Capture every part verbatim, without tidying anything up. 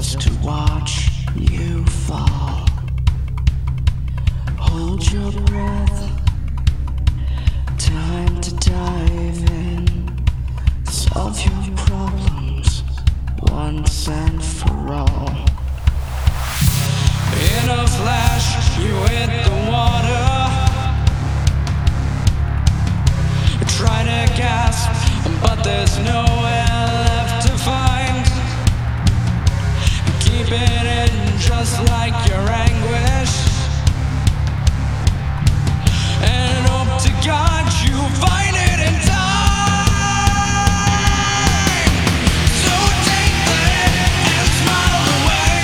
just to watch you fall. Hold your breath, time to dive in. Solve your problems once and for all. In a flash, you hit the water. Try to gasp, but there's nowhere left to find. Keep it in just like your anguish, and hope to God you find it in time. So take the hit and smile away.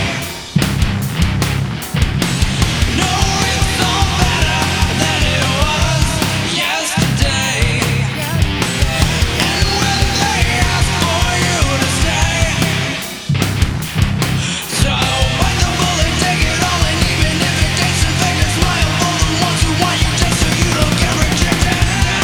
Know it's all better than it was yesterday. And when they ask for you to stay, so bite the bullet, take it all, and even if it takes a fake a smile for the ones who want you just so you don't get rejected.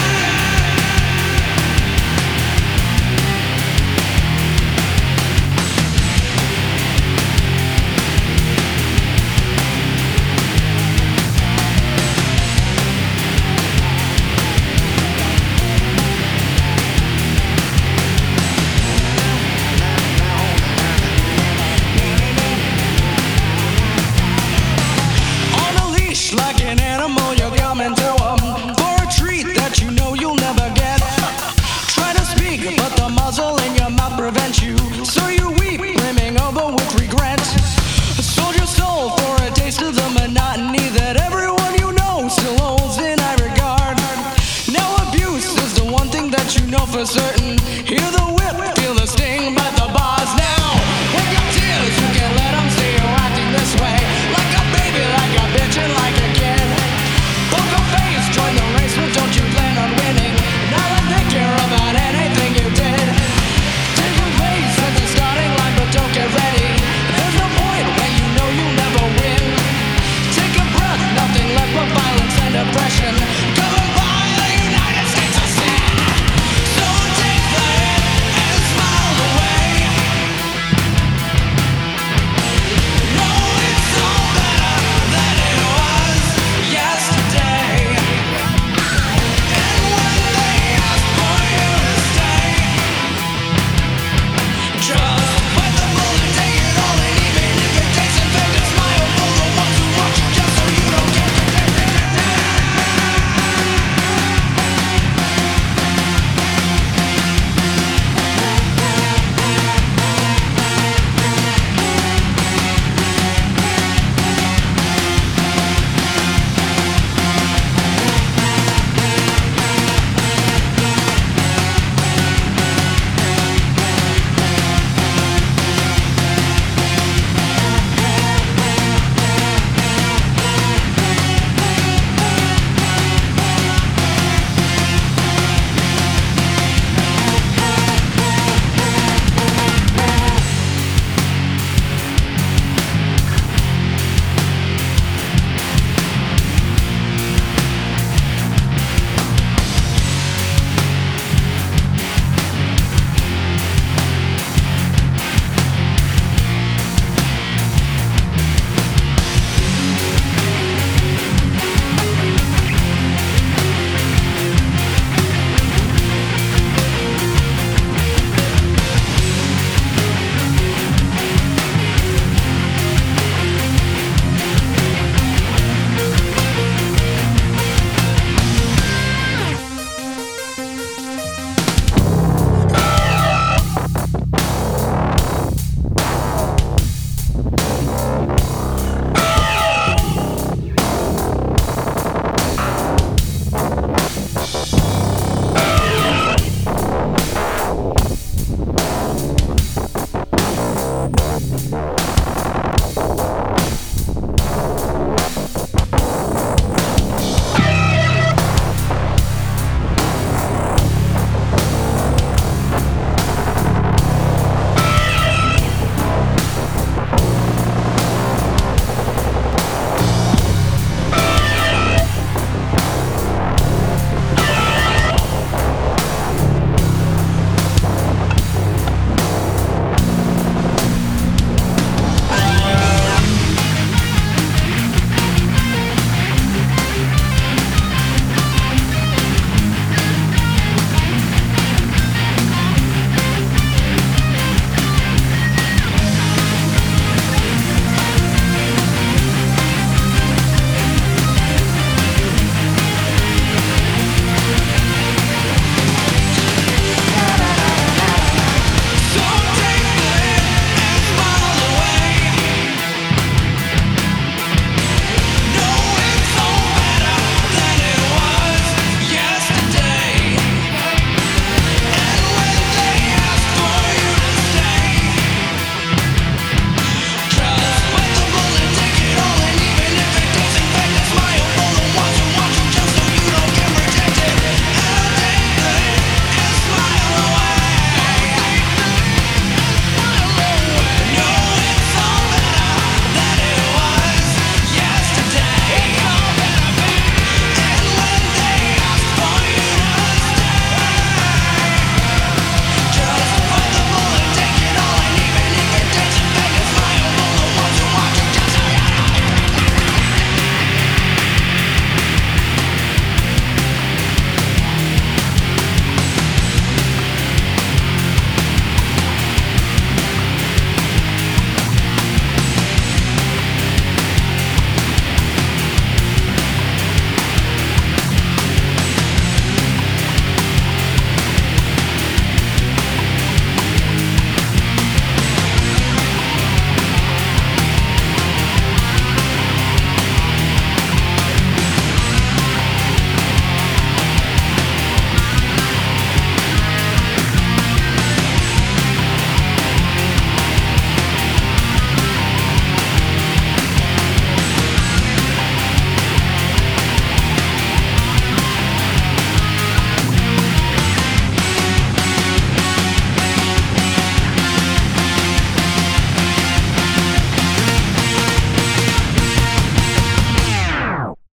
On a leash like an animal, you're coming to 'em for a treat that you know you'll never get. Try to speak, but the muzzle in your mouth prevents you, so you weep, brimming over with regret. Sold your soul for a taste of the monotony that everyone you know still holds in high regard. Now abuse is the one thing that you know for certain. Hear the whip, feel the sting, but the bars now. With your tears, you can let 'em see you acting this way. Like a baby, like a bitch, and like a kid. Poker face, join the race, but don't you plan on winning? Now I think you're about anything you did. Take your place at the starting line, but don't get ready. There's no point when you know you'll never win. Take a breath, nothing left but violence and oppression. Covered by the United States of sin. So take the hit and smile away. No, it's all better than it was yesterday. And when they ask for you to stay, just bite the bullet, take it all, and even if it takes a fake a smile for the ones who want you just so you don't get rejected. Bye.